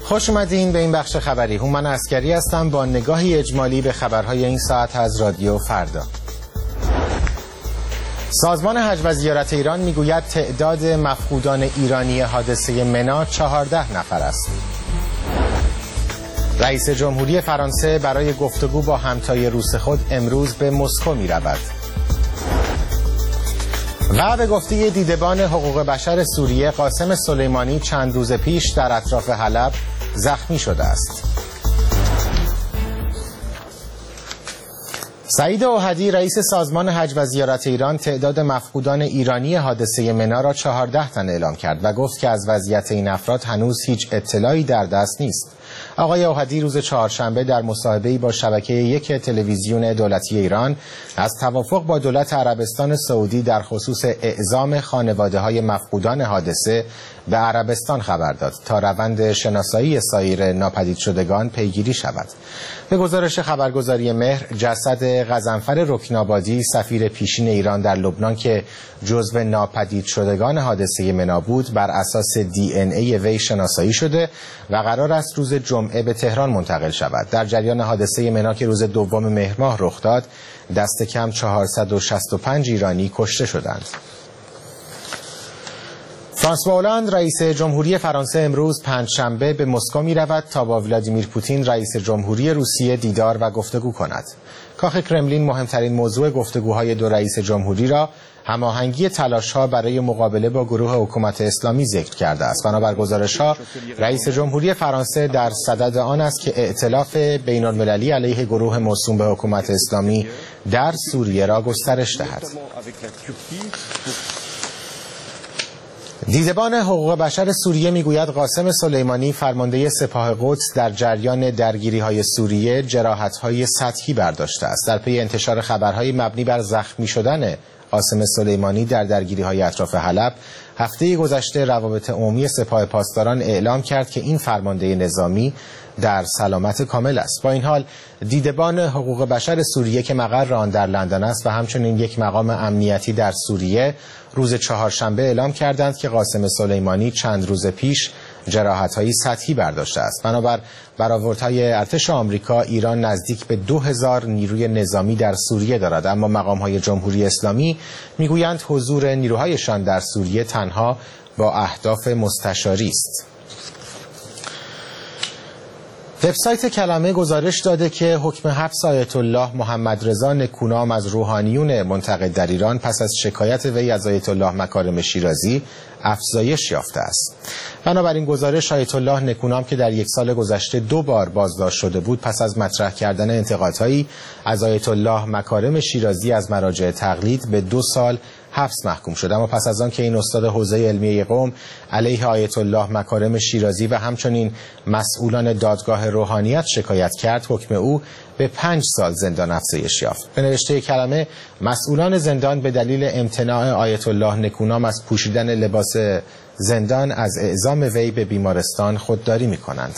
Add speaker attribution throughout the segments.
Speaker 1: خوش اومدین به این بخش خبری. هومن عسکری هستم با نگاهی اجمالی به خبرهای این ساعت از رادیو فردا. سازمان حج و زیارت ایران میگوید تعداد مفقودان ایرانی حادثه منا 14 نفر است. رئیس جمهوری فرانسه برای گفتگو با همتای روس خود امروز به مسکو می رود. و به گفته دیدبان حقوق بشر سوریه قاسم سلیمانی چند روز پیش در اطراف حلب زخمی شده است. سعید اوحدی رئیس سازمان حج و زیارت ایران تعداد مفقودان ایرانی حادثه منا را 14 تن اعلام کرد و گفت که از وضعیت این افراد هنوز هیچ اطلاعی در دست نیست. آقای اوحدی روز چهارشنبه در مصاحبه‌ای با شبکه 1 تلویزیون دولتی ایران از توافق با دولت عربستان سعودی در خصوص اعزام خانواده‌های مفقودان حادثه به عربستان خبر داد تا روند شناسایی سایر ناپدید شدگان پیگیری شود. به گزارش خبرگزاری مهر، جسد غضنفر رکنابادی سفیر پیشین ایران در لبنان که جزو ناپدید شدگان حادثه منا بود بر اساس DNA وی شناسایی شده و قرار است روز جمعه به تهران منتقل شود. در جریان حادثه منا که روز 2 مهر ماه رخ داد، دست کم 465 ایرانی کشته شدند. فرانسوا اولاند رئیس جمهوری فرانسه امروز پنجشنبه به مسکو می رود تا با ولادیمیر پوتین رئیس جمهوری روسیه دیدار و گفتگو کند. کاخ کرملین مهمترین موضوع گفتگوهای دو رئیس جمهوری را هماهنگی تلاش‌ها برای مقابله با گروه حکومت اسلامی ذکر کرده است. بنابر گزارش‌ها رئیس جمهوری فرانسه در صدد آن است که ائتلاف بین‌المللی علیه گروه موسوم به حکومت اسلامی در سوریه را گسترش دهد. دیدبان حقوق بشر سوریه میگوید قاسم سلیمانی فرمانده سپاه قدس در جریان درگیری‌های سوریه جراحت‌های سطحی برداشته است. در پی انتشار خبرهای مبنی بر زخمی شدن قاسم سلیمانی در درگیری‌های اطراف حلب، هفته گذشته روابط عمومی سپاه پاسداران اعلام کرد که این فرمانده نظامی در سلامت کامل است. با این حال دیدبان حقوق بشر سوریه که مقر آن در لندن است و همچنین یک مقام امنیتی در سوریه روز چهارشنبه اعلام کردند که قاسم سلیمانی چند روز پیش جراحت‌های سطحی برداشته است. بنابر برآوردهای ارتش آمریکا، ایران نزدیک به 2000 نیروی نظامی در سوریه دارد، اما مقام‌های جمهوری اسلامی میگویند حضور نیروهایشان در سوریه تنها با اهداف مستشاری است. وبسایت کلمه گزارش داده که حکم حبس آیت الله محمد رضا نکونام از روحانیون منتقد در ایران پس از شکایت وی از آیت الله مکارم شیرازی افزایش یافته است. بنابراین گزارش آیت الله نکونام که در یک سال گذشته 2 بار بازداشت شده بود پس از مطرح کردن انتقادهایی از آیت الله مکارم شیرازی از مراجع تقلید به 2 سال حبس محکوم شد. اما پس از آن که این استاد حوزه علمیه قم علیه آیت الله مکارم شیرازی و همچنین مسئولان دادگاه روحانیت شکایت کرد، حکم او به 5 سال زندان افزایش یافت. به نوشته کلمه، مسئولان زندان به دلیل امتناع آیت الله نکونام از پوشیدن لباس زندان از اعزام وی به بیمارستان خودداری می‌کنند.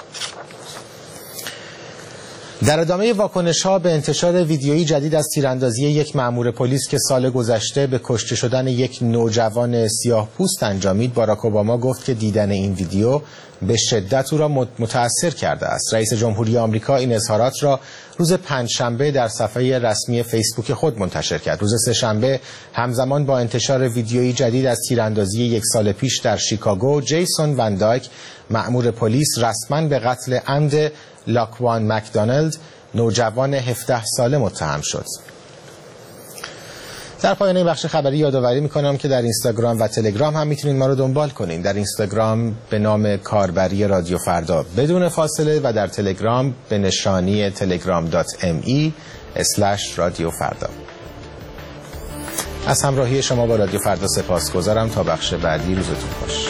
Speaker 1: در ادامه واکنش‌ها به انتشار ویدیویی جدید از تیراندازی یک مأمور پلیس که سال گذشته به کشته شدن یک نوجوان سیاه‌پوست انجامید، باراک اوباما گفت که دیدن این ویدیو به شدت او را متأثر کرده است. رئیس جمهوری آمریکا این اظهارات را روز پنجشنبه در صفحه رسمی فیسبوک خود منتشر کرد. روز سه‌شنبه همزمان با انتشار ویدیویی جدید از تیراندازی 1 سال پیش در شیکاگو، جیسون وندایک مأمور پلیس رسما به قتل عمد لاکوان مکدونالد نوجوان 17 ساله متهم شد. در پایان این بخش خبری یادآوری میکنم که در اینستاگرام و تلگرام هم میتونید ما رو دنبال کنین. در اینستاگرام به نام کاربری رادیو فردا بدون فاصله و در تلگرام به نشانی telegram.me/رادیو فردا. از همراهی شما با رادیو فردا سپاسگزارم. تا بخش بعدی روزتون خوش.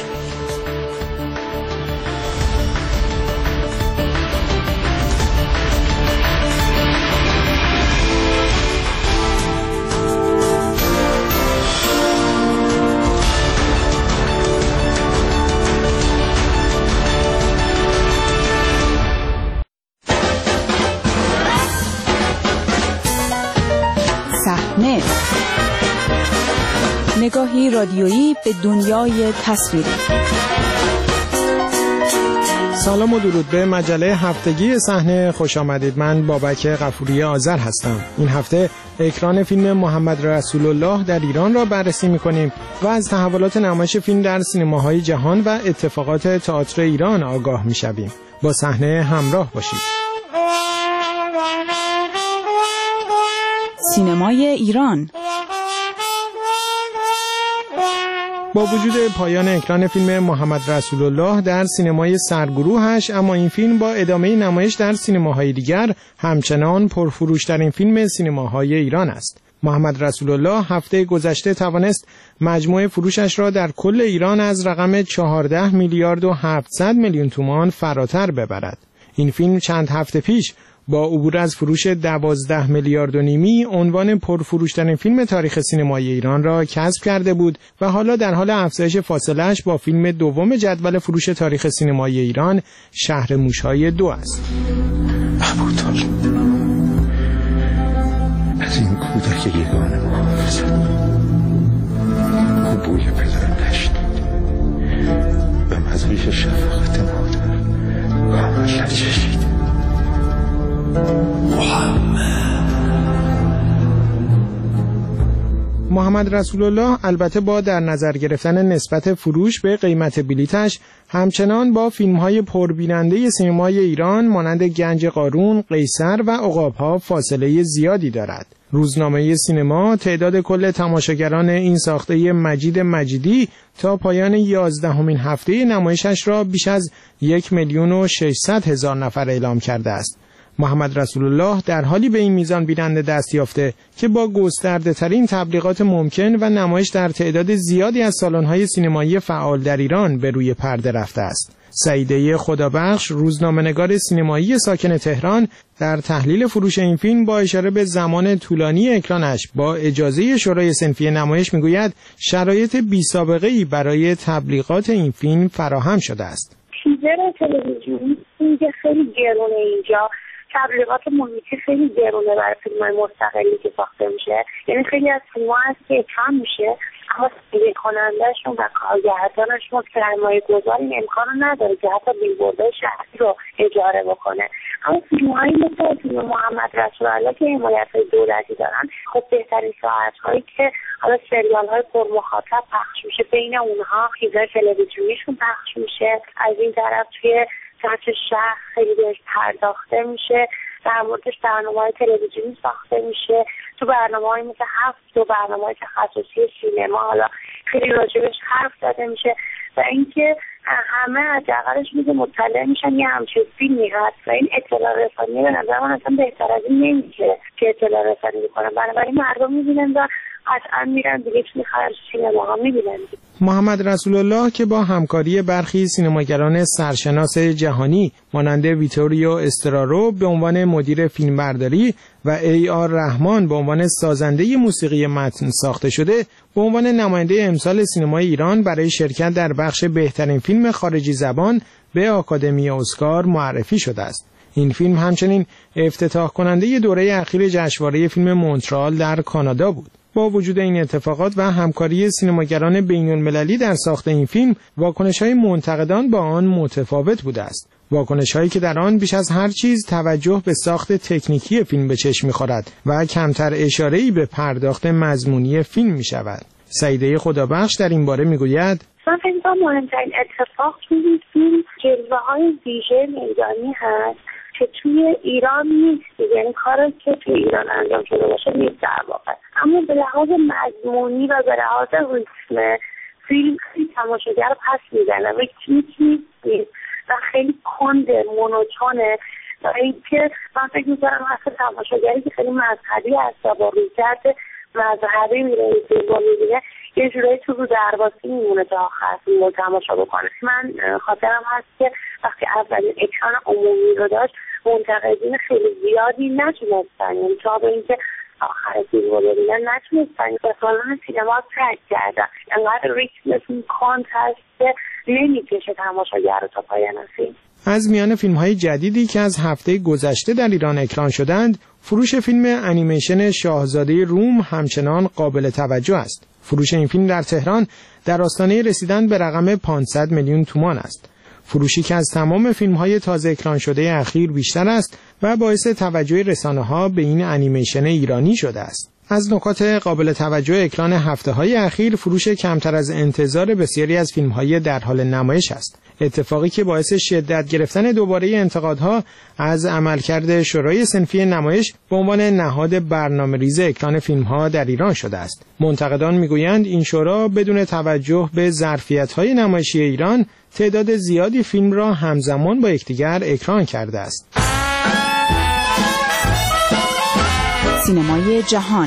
Speaker 2: نگاهی رادیویی به دنیای تصویری. سلام و درود به مجله هفتگی صحنه خوش آمدید. من بابک غفوری آذر هستم. این هفته اکران فیلم محمد رسول الله در ایران را بررسی می‌کنیم و از تحولات نمایش فیلم در سینماهای جهان و اتفاقات تئاتر ایران آگاه می‌شویم. با صحنه همراه باشید.
Speaker 3: سینمای ایران.
Speaker 2: با وجود پایان اکران فیلم محمد رسول الله در سینمای سرگروهش، اما این فیلم با ادامه نمایش در سینماهای دیگر همچنان پرفروش‌ترین فیلم سینماهای ایران است. محمد رسول الله هفته گذشته توانست مجموع فروشش را در کل ایران از رقم 14 میلیارد و 700 میلیون تومان فراتر ببرد. این فیلم چند هفته پیش با عبور از فروش 12 میلیارد و نیمی عنوان پرفروش‌ترین فیلم تاریخ سینمای ایران را کسب کرده بود و حالا در حال افزایش فاصله‌اش با فیلم دوم جدول فروش تاریخ سینمای ایران، شهر موش‌های 2 است.
Speaker 4: ابوطالب از این کودک یگانه محافظت او بوی پدرم نشنید و مزایش شفقت مادر کامل نچشید.
Speaker 2: محمد رسول الله البته با در نظر گرفتن نسبت فروش به قیمت بلیتش همچنان با فیلم‌های پربیننده سینمای ایران مانند گنج قارون، قیصر و عقاب‌ها فاصله زیادی دارد. روزنامه سینما تعداد کل تماشاگران این ساخته مجید مجیدی تا پایان 11مین هفته نمایشش را بیش از 1,600,000 نفر اعلام کرده است. محمد رسول الله در حالی به این میزان بیننده دست یافته که با گسترده ترین تبلیغات ممکن و نمایش در تعداد زیادی از سالن‌های سینمایی فعال در ایران به روی پرده رفته است. سعیده خدابخش، روزنامه‌نگار سینمایی ساکن تهران، در تحلیل فروش این فیلم با اشاره به زمان طولانی اکرانش با اجازه شورای صنفی نمایش میگوید شرایط بی‌سابقه‌ای برای تبلیغات این فیلم فراهم شده است.
Speaker 5: تیزر تلویزیونی اینجا خیلی گرونه، اینجا تبلیغات محیطی خیلی گرونه برای فیلم‌های مستقلی که ساخته میشه. یعنی خیلی از فیلم‌ها هست که اکران میشه اما تهیه کننده‌شون و کارگردانشون سرمایه‌گذار این امکان رو نداره که حتی بیلبوردهای شهری رو اجاره بکنه. اما فیلم‌هایی مثل فیلم محمد رسول الله که حمایت‌های دولتی دارن، خب بهترین ساعت‌هایی که حالا سریال‌های پرمخاطب پخش میشه، بین اونها چیزای تلویزیونیشون پخش میشه. از این طرف توی سطح شهر خیلی بهش پرداخته میشه، در موردش برنامه‌های تلویزیونی ساخته میشه، تو برنامه‌های مثل 7 و برنامه‌های تخصصی سینما حالا خیلی راجبش حرف زده میشه و اینکه همه از حداقلش میگه مطلع میشن یه همچین فیلمی هست و این اطلاع رسانی به نظر من اصلا بهتر از این نمیشه که اطلاع رسانی میکنن. بنابراین مردم میبینن و قطعا میرن دیگه توی خرج سینما ها میبینن.
Speaker 2: محمد رسول الله که با همکاری برخی سینماگران سرشناس جهانی مانند ویتوریو استرارو به عنوان مدیر فیلمبرداری و ای آر رحمان به عنوان سازنده موسیقی متن ساخته شده، به عنوان نماینده امسال سینمای ایران برای شرکت در بخش بهترین فیلم خارجی زبان به آکادمی اسکار معرفی شده است. این فیلم همچنین افتتاح کننده دوره اخیر جشنواره فیلم مونترال در کانادا بود. با وجود این اتفاقات و همکاری سینماگران بین‌المللی در ساخت این فیلم، واکنش‌های منتقدان با آن متفاوت بوده است. واکنش‌هایی که در آن بیش از هر چیز توجه به ساخت تکنیکی فیلم به چشم می‌خورد و کمتر اشاره‌ای به پرداخت مضمونی فیلم می‌شود. سعیده خدابخش در این باره می‌گوید:
Speaker 5: من فکر می‌کنم مهمترین اتفاق توی فیلم جلوه‌های ویژه میدانی هست که توی ایران نیست، یعنی کاری که توی ایران انجام شده باشه نیست در واقع، اما به لحاظ مضمونی و به لحاظ ریتم فیلم خیلی تماشاگر رو پس میزنه، ریتمیک نیست و خیلی کنده، مونوتونه و اینکه من فکر می‌کنم حتی تماشاگری که خیلی مذهبی هست و با رویکرد مذهبی میره این فیلم رو میبینه یه جورایی تو رو درواسی میمونه تا آخر فیلم رو تماشا بکنه. من خاطرم هست که وقتی اولین اکران عمومی رو داشت منتقدین خیلی زیادی نتونستن، یعنی تا به اینکه آخر فیلم رو ببینن نتونستن به سالن سینما ترک کردن. انقدر ریتم کانت هست که نمیکشه تماشاگر رو تا پایان فیلم.
Speaker 2: از میان فیلم‌های جدیدی که از هفته گذشته در ایران اکران شدند، فروش فیلم انیمیشن شاهزاده روم همچنان قابل توجه است. فروش این فیلم در تهران در آستانه رسیدن به رقم 500 میلیون تومان است. فروشی که از تمام فیلم‌های تازه اکران شده اخیر بیشتر است و باعث توجه رسانه‌ها به این انیمیشن ایرانی شده است. از نکات قابل توجه اکران هفته‌های اخیر فروش کمتر از انتظار بسیاری از فیلم‌های در حال نمایش است. اتفاقی که باعث شدت گرفتن دوباره انتقادها از عملکرد شورای صنفی نمایش به عنوان نهاد برنامه‌ریز اکران فیلم‌ها در ایران شده است. منتقدان می‌گویند این شورا بدون توجه به ظرفیت‌های نمایشی ایران تعداد زیادی فیلم را همزمان با یکدیگر اکران کرده است.
Speaker 3: سینمای جهان.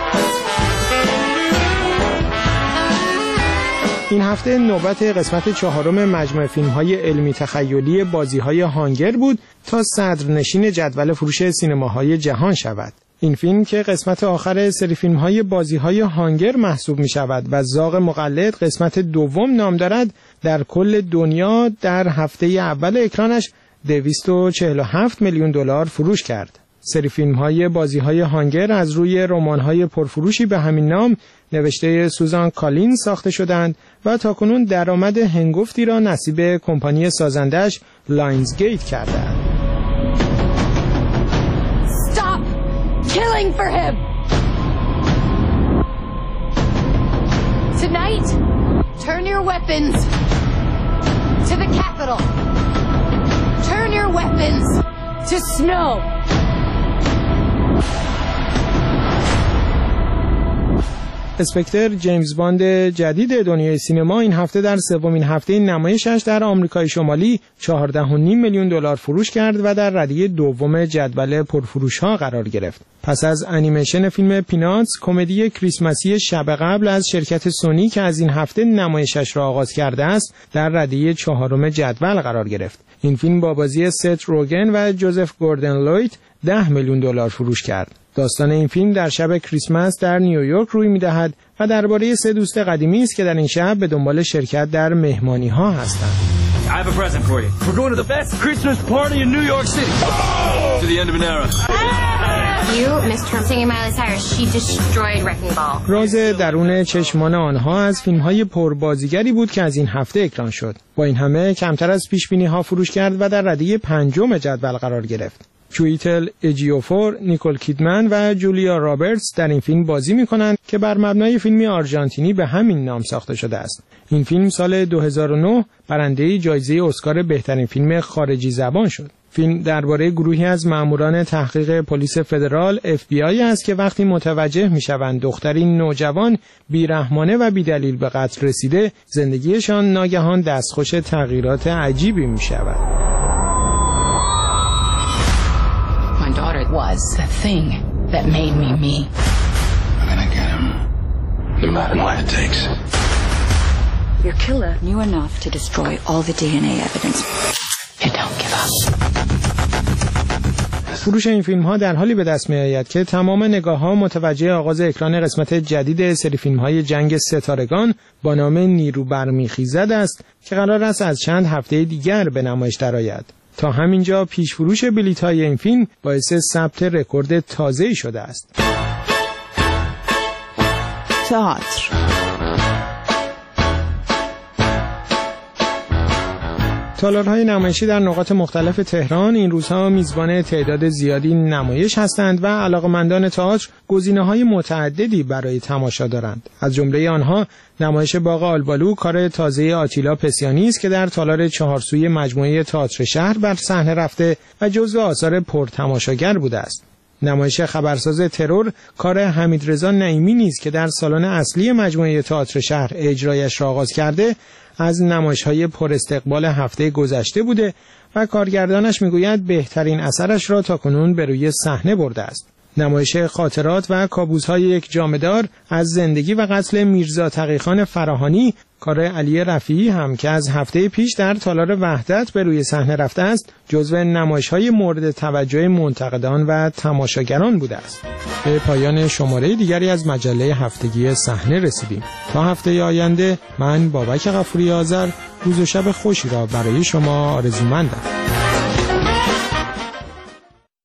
Speaker 2: این هفته نوبت قسمت 4 مجموعه فیلم‌های علمی تخیلی بازی‌های هانگر بود تا صدرنشین جدول فروش سینماهای جهان شود. این فیلم که قسمت آخر سری فیلم‌های بازی‌های هانگر محسوب می‌شود و زاغ مقلد قسمت دوم نام دارد، در کل دنیا در هفته اول اکرانش $247 میلیون فروش کرد. سری فیلم‌های بازی‌های هانگر از روی رمان‌های پرفروشی به همین نام نوشته سوزان کالین ساخته شدند و تاکنون درآمد هنگفتی را نصیب کمپانی سازندش لاینزگیت کرده.
Speaker 6: Stop killing for him. Tonight, turn your weapons to the capital. Turn your weapons to snow.
Speaker 2: اسپکتر جیمز باند جدید دنیای سینما این هفته در سومین هفته نمایشش در آمریکای شمالی $14.5 میلیون فروش کرد و در ردیف دوم جدول پرفروش‌ها قرار گرفت. پس از انیمیشن فیلم پیناتس، کمدی کریسمسی شب قبل از شرکت سونی که از این هفته نمایشش را آغاز کرده است، در ردیف 4 جدول قرار گرفت. این فیلم با بازی ست روگن و جوزف گوردن لویت $10 میلیون فروش کرد. داستان این فیلم در شب کریسمس در نیویورک روی می‌دهد و درباره 3 دوست قدیمی است که در این شب به دنبال شرکت در مهمانی‌ها هستند.
Speaker 7: I have a present for you. We're going to the best Christmas party in New York City. To the end of an era.
Speaker 6: You missed her singing Miley Cyrus. She destroyed Wrecking Ball.
Speaker 2: راز درون چشمان آنها از فیلم‌های پربازیگری بود که از این هفته اکران شد. با این همه کمتر از پیش‌بینی‌ها فروش کرد و در ردیف 5 جدول قرار گرفت. چویتل اجیوفور، نیکول کیدمن و جولیا رابرتس در این فیلم بازی می‌کنند که بر مبنای فیلمی آرژانتینی به همین نام ساخته شده است. این فیلم سال 2009 برنده جایزه اسکار بهترین فیلم خارجی زبان شد. فیلم درباره گروهی از ماموران تحقیق پلیس فدرال FBI است که وقتی متوجه می‌شوند دختری نوجوان بیرحمانه و بی‌دلیل به قتل رسیده، زندگیشان ناگهان دستخوش تغییرات عجیبی می‌شود.
Speaker 8: My daughter was the thing that made me me.
Speaker 4: I'm gonna get him, no matter what it takes.
Speaker 3: Your killer knew enough to destroy all the DNA evidence.
Speaker 8: You don't give up.
Speaker 2: فروش این فیلم‌ها در حالی به دست می‌آید که تمام نگاه‌ها متوجه آغاز اکران قسمت جدید سری فیلم‌های جنگ ستارگان با نام نیرو برمیخیزد است که قرار است از چند هفته دیگر به نمایش درآید. تا همینجا پیش فروش بلیط‌های این فیلم باعث ثبت رکورد تازه‌ای شده است.
Speaker 3: تئاتر.
Speaker 2: تالارهای نمایشی در نقاط مختلف تهران این روزها میزبان تعداد زیادی نمایش هستند و علاقه‌مندان تئاتر گزینه‌های متعددی برای تماشا دارند. از جمله آنها نمایش باغ آلبالو، کار تازه آتیلا پسیانی است که در تالار 4 سوی مجموعه تئاتر شهر بر صحنه رفته و جزو آثار پرتماشاگر بوده است. نمایش خبرساز ترور، کار حمیدرضا نعیمی نیز که در سالن اصلی مجموعه تئاتر شهر اجرایش را آغاز کرده، از نمایش‌های پر استقبال هفته گذشته بوده و کارگردانش میگوید بهترین اثرش را تاکنون به روی صحنه برده است. نمایش خاطرات و کابوس‌های یک جامه‌دار از زندگی و قتل میرزا تقی‌خان فراهانی، کار علی رفیعی هم که از هفته پیش در تالار وحدت به روی صحنه رفته است، جزو نمایش‌های مورد توجه منتقدان و تماشاگران بوده است. به پایان شماره دیگری از مجله هفتگی صحنه رسیدیم. تا هفته آینده من بابک غفوری آذر روز و شب خوشی را برای شما آرزومندم.